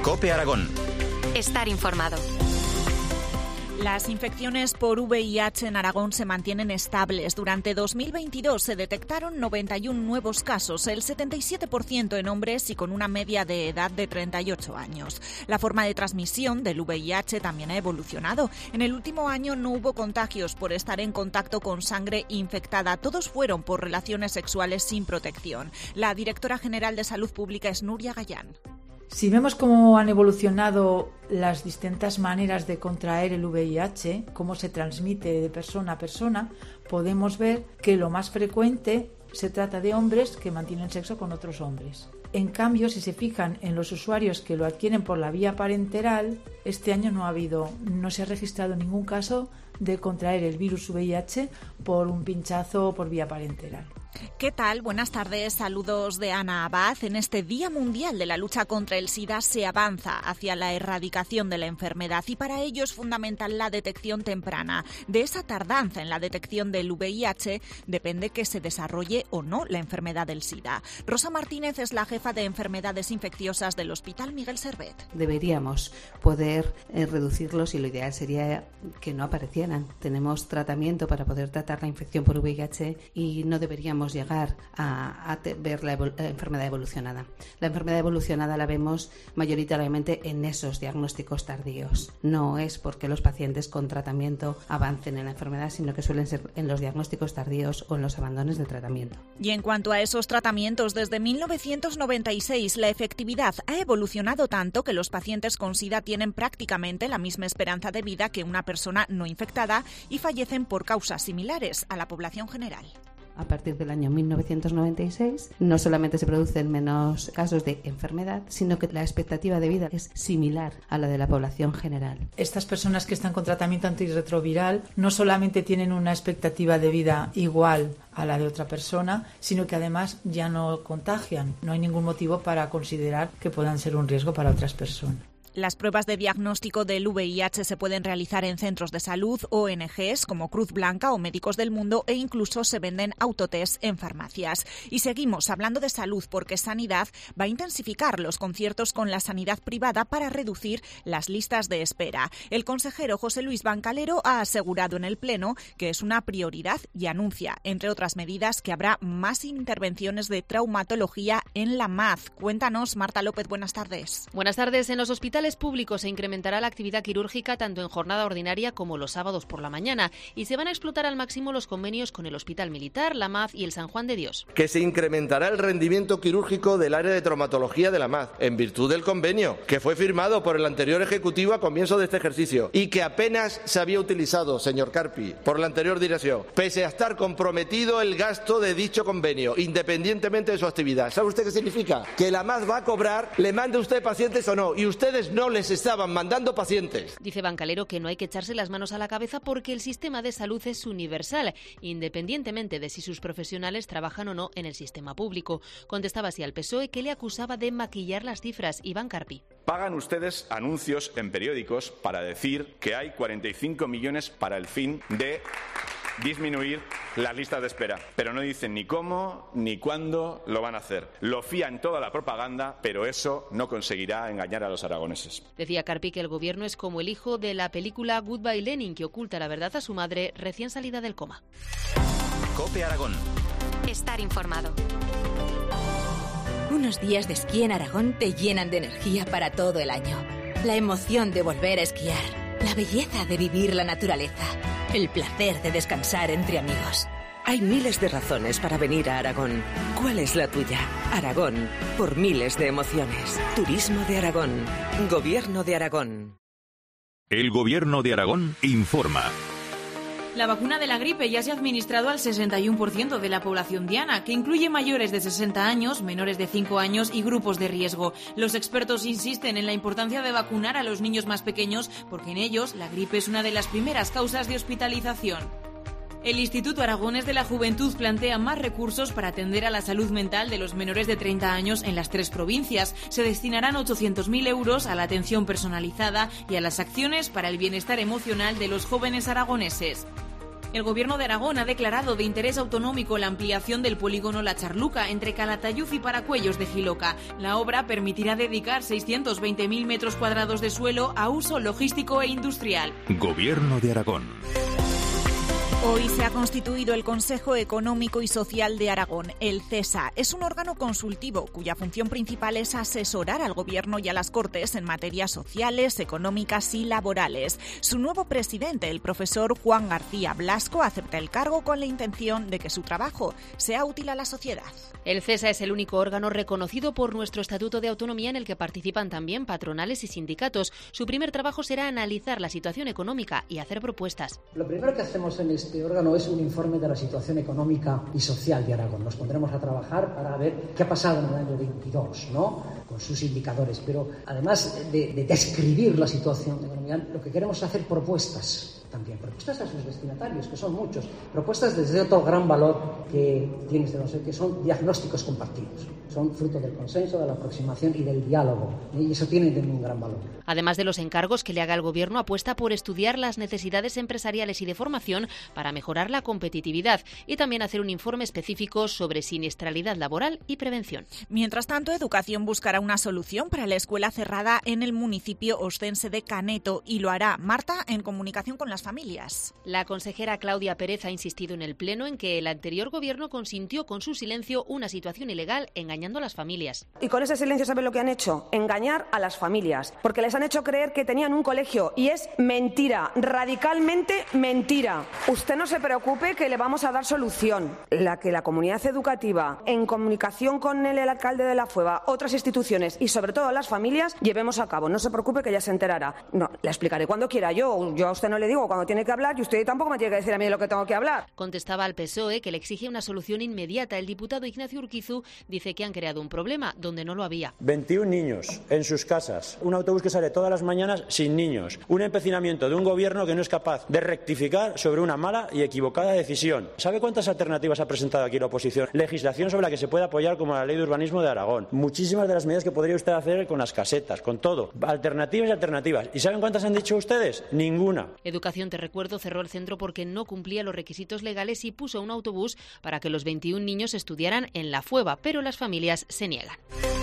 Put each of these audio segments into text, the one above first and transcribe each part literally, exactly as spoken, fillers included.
COPE Aragón. Estar informado. Las infecciones por V I H en Aragón se mantienen estables. Durante dos mil veintidós se detectaron noventa y uno nuevos casos, el setenta y siete por ciento en hombres y con una media de edad de treinta y ocho años. La forma de transmisión del V I H también ha evolucionado. En el último año no hubo contagios por estar en contacto con sangre infectada. Todos fueron por relaciones sexuales sin protección. La directora general de Salud Pública es Núria Gallán. Si vemos cómo han evolucionado las distintas maneras de contraer el V I H, cómo se transmite de persona a persona, podemos ver que lo más frecuente se trata de hombres que mantienen sexo con otros hombres. En cambio, si se fijan en los usuarios que lo adquieren por la vía parenteral, este año no ha habido, no se ha registrado ningún caso de contraer el virus V I H por un pinchazo o por vía parenteral. ¿Qué tal? Buenas tardes, saludos de Ana Abad. En este Día Mundial de la Lucha contra el SIDA se avanza hacia la erradicación de la enfermedad y para ello es fundamental la detección temprana. De esa tardanza en la detección del V I H depende que se desarrolle o no la enfermedad del SIDA. Rosa Martínez es la jefa de enfermedades infecciosas del Hospital Miguel Servet. Deberíamos poder eh, reducirlos y lo ideal sería que no aparecieran. Tenemos tratamiento para poder tratar la infección por V I H y no deberíamos llegar a, a te, ver la, evol- la enfermedad evolucionada. La enfermedad evolucionada la vemos mayoritariamente en esos diagnósticos tardíos. No es porque los pacientes con tratamiento avancen en la enfermedad, sino que suelen ser en los diagnósticos tardíos o en los abandonos de tratamiento. Y en cuanto a esos tratamientos, desde mil novecientos noventa y seis la efectividad ha evolucionado tanto que los pacientes con SIDA tienen prácticamente la misma esperanza de vida que una persona no infectada y fallecen por causas similares a la población general. A partir del año mil novecientos noventa y seis, no solamente se producen menos casos de enfermedad, sino que la expectativa de vida es similar a la de la población general. Estas personas que están con tratamiento antirretroviral no solamente tienen una expectativa de vida igual a la de otra persona, sino que además ya no contagian. No hay ningún motivo para considerar que puedan ser un riesgo para otras personas. Las pruebas de diagnóstico del V I H se pueden realizar en centros de salud, O N Ges como Cruz Blanca o Médicos del Mundo e incluso se venden autotest en farmacias. Y seguimos hablando de salud porque Sanidad va a intensificar los conciertos con la sanidad privada para reducir las listas de espera. El consejero José Luis Bancalero ha asegurado en el Pleno que es una prioridad y anuncia, entre otras medidas, que habrá más intervenciones de traumatología en la M A Z. Cuéntanos, Marta López, buenas tardes. Buenas tardes. En los hospitales públicos se incrementará la actividad quirúrgica tanto en jornada ordinaria como los sábados por la mañana y se van a explotar al máximo los convenios con el Hospital Militar, la M A Z y el San Juan de Dios. Que se incrementará el rendimiento quirúrgico del área de traumatología de la M A Z en virtud del convenio que fue firmado por el anterior Ejecutivo a comienzo de este ejercicio y que apenas se había utilizado, señor Carpi, por la anterior dirección, pese a estar comprometido el gasto de dicho convenio, independientemente de su actividad. ¿Sabe usted qué significa? Que la M A Z va a cobrar, le mande usted pacientes o no, y ustedes no les estaban mandando pacientes. Dice Bancalero que no hay que echarse las manos a la cabeza porque el sistema de salud es universal, independientemente de si sus profesionales trabajan o no en el sistema público. Contestaba así al P S O E, que le acusaba de maquillar las cifras. Iván Carpi. Pagan ustedes anuncios en periódicos para decir que hay cuarenta y cinco millones para el fin de disminuir las listas de espera, pero no dicen ni cómo ni cuándo lo van a hacer. Lo fían toda la propaganda, pero eso no conseguirá engañar a los aragoneses. Decía Carpi que el gobierno es como el hijo de la película Goodbye Lenin, que oculta la verdad a su madre recién salida del coma. COPE Aragón. Estar informado. Unos días de esquí en Aragón te llenan de energía para todo el año. La emoción de volver a esquiar, la belleza de vivir la naturaleza, el placer de descansar entre amigos. Hay miles de razones para venir a Aragón. ¿Cuál es la tuya? Aragón, por miles de emociones. Turismo de Aragón. Gobierno de Aragón. El Gobierno de Aragón informa. La vacuna de la gripe ya se ha administrado al sesenta y uno por ciento de la población diana, que incluye mayores de sesenta años, menores de cinco años y grupos de riesgo. Los expertos insisten en la importancia de vacunar a los niños más pequeños porque en ellos la gripe es una de las primeras causas de hospitalización. El Instituto Aragonés de la Juventud plantea más recursos para atender a la salud mental de los menores de treinta años en las tres provincias. Se destinarán ochocientos mil euros a la atención personalizada y a las acciones para el bienestar emocional de los jóvenes aragoneses. El Gobierno de Aragón ha declarado de interés autonómico la ampliación del polígono La Charluca entre Calatayud y Paracuellos de Jiloca. La obra permitirá dedicar seiscientos veinte mil metros cuadrados de suelo a uso logístico e industrial. Gobierno de Aragón. Hoy se ha constituido el Consejo Económico y Social de Aragón, el CESA. Es un órgano consultivo cuya función principal es asesorar al Gobierno y a las Cortes en materias sociales, económicas y laborales. Su nuevo presidente, el profesor Juan García Blasco, acepta el cargo con la intención de que su trabajo sea útil a la sociedad. El CESA es el único órgano reconocido por nuestro Estatuto de Autonomía en el que participan también patronales y sindicatos. Su primer trabajo será analizar la situación económica y hacer propuestas. Lo primero que hacemos en este órgano es un informe de la situación económica y social de Aragón. Nos pondremos a trabajar para ver qué ha pasado en el año veintidós, ¿no?, con sus indicadores. Pero además de, de describir la situación económica, lo que queremos es hacer propuestas. También propuestas a sus destinatarios, que son muchos, propuestas desde otro gran valor que tiene este consejo, que son diagnósticos compartidos, son fruto del consenso, de la aproximación y del diálogo, y eso tiene también un gran valor. Además de los encargos que le haga el Gobierno, apuesta por estudiar las necesidades empresariales y de formación para mejorar la competitividad y también hacer un informe específico sobre siniestralidad laboral y prevención. Mientras tanto, Educación buscará una solución para la escuela cerrada en el municipio ostense de Caneto y lo hará Marta en comunicación con las familias. La consejera Claudia Pérez ha insistido en el Pleno en que el anterior Gobierno consintió con su silencio una situación ilegal engañando a las familias. Y con ese silencio, ¿saben lo que han hecho? Engañar a las familias, porque les han hecho creer que tenían un colegio y es mentira, radicalmente mentira. Usted no se preocupe que le vamos a dar solución. La que la comunidad educativa, en comunicación con el, el alcalde de La Fueva, otras instituciones y sobre todo las familias, llevemos a cabo. No se preocupe que ya se enterará. No, le explicaré cuando quiera yo. Yo a usted no le digo cuando tiene que hablar y usted tampoco me tiene que decir a mí de lo que tengo que hablar. Contestaba al P S O E que le exige una solución inmediata. El diputado Ignacio Urquizu dice que han creado un problema donde no lo había. veintiún niños en sus casas, un autobús que sale todas las mañanas sin niños, un empecinamiento de un gobierno que no es capaz de rectificar sobre una mala y equivocada decisión. ¿Sabe cuántas alternativas ha presentado aquí la oposición? Legislación sobre la que se puede apoyar como la Ley de Urbanismo de Aragón. Muchísimas de las medidas que podría usted hacer con las casetas, con todo. Alternativas y alternativas. ¿Y saben cuántas han dicho ustedes? Ninguna. Educación, te recuerdo, cerró el centro porque no cumplía los requisitos legales y puso un autobús para que los veintiún niños estudiaran en La Fueva, pero las familias se niegan.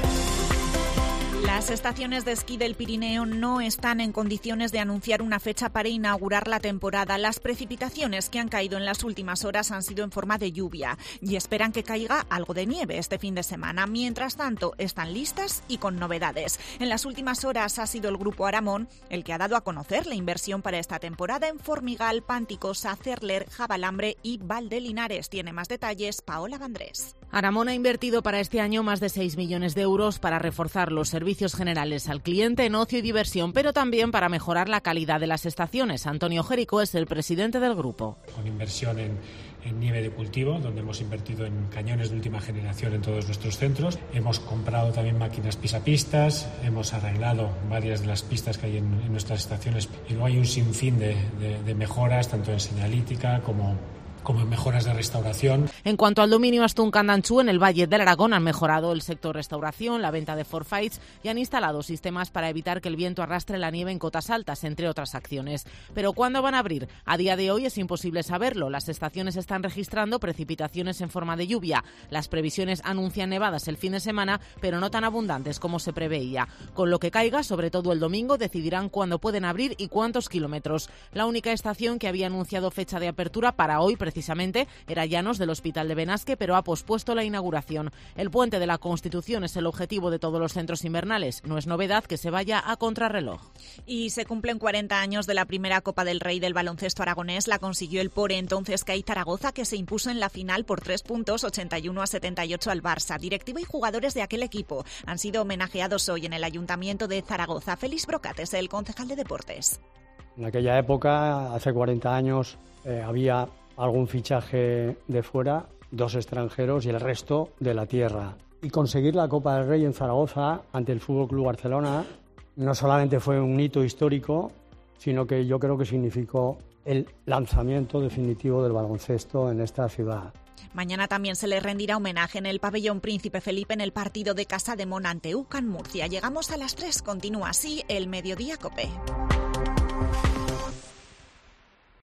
Las estaciones de esquí del Pirineo no están en condiciones de anunciar una fecha para inaugurar la temporada. Las precipitaciones que han caído en las últimas horas han sido en forma de lluvia y esperan que caiga algo de nieve este fin de semana. Mientras tanto, están listas y con novedades. En las últimas horas ha sido el Grupo Aramón el que ha dado a conocer la inversión para esta temporada en Formigal, Panticosa, Cerler, Jabalambre y Valdelinares. Tiene más detalles Paola Vandrés. Aramón ha invertido para este año más de seis millones de euros para reforzar los servicios generales al cliente en ocio y diversión, pero también para mejorar la calidad de las estaciones. Antonio Jerico es el presidente del grupo. Con inversión en, en nieve de cultivo, donde hemos invertido en cañones de última generación en todos nuestros centros. Hemos comprado también máquinas pisapistas, hemos arreglado varias de las pistas que hay en, en nuestras estaciones y luego hay un sinfín de, de, de mejoras, tanto en señalítica como como en mejoras de restauración. En cuanto al dominio Astún-Candanchú, en el Valle del Aragón han mejorado el sector restauración, la venta de forfaits y han instalado sistemas para evitar que el viento arrastre la nieve en cotas altas, entre otras acciones. Pero ¿cuándo van a abrir? A día de hoy es imposible saberlo. Las estaciones están registrando precipitaciones en forma de lluvia. Las previsiones anuncian nevadas el fin de semana, pero no tan abundantes como se preveía. Con lo que caiga, sobre todo el domingo, decidirán cuándo pueden abrir y cuántos kilómetros. La única estación que había anunciado fecha de apertura para hoy, precisamente, Precisamente era Llanos del Hospital de Benasque, pero ha pospuesto la inauguración. El puente de la Constitución es el objetivo de todos los centros invernales. No es novedad que se vaya a contrarreloj. Y se cumplen cuarenta años de la primera Copa del Rey del baloncesto aragonés. La consiguió el por entonces C A I Zaragoza, que se impuso en la final por tres puntos, ochenta y uno a setenta y ocho al Barça. Directivo y jugadores de aquel equipo han sido homenajeados hoy en el Ayuntamiento de Zaragoza. Félix Brocat es el concejal de deportes. En aquella época, hace cuarenta años, eh, había algún fichaje de fuera, dos extranjeros y el resto de la tierra. Y conseguir la Copa del Rey en Zaragoza ante el F C Barcelona no solamente fue un hito histórico, sino que yo creo que significó el lanzamiento definitivo del baloncesto en esta ciudad. Mañana también se le rendirá homenaje en el pabellón Príncipe Felipe en el partido de Casa de Mon ante U C A N Murcia. Llegamos a las tres, continúa así el Mediodía COPE.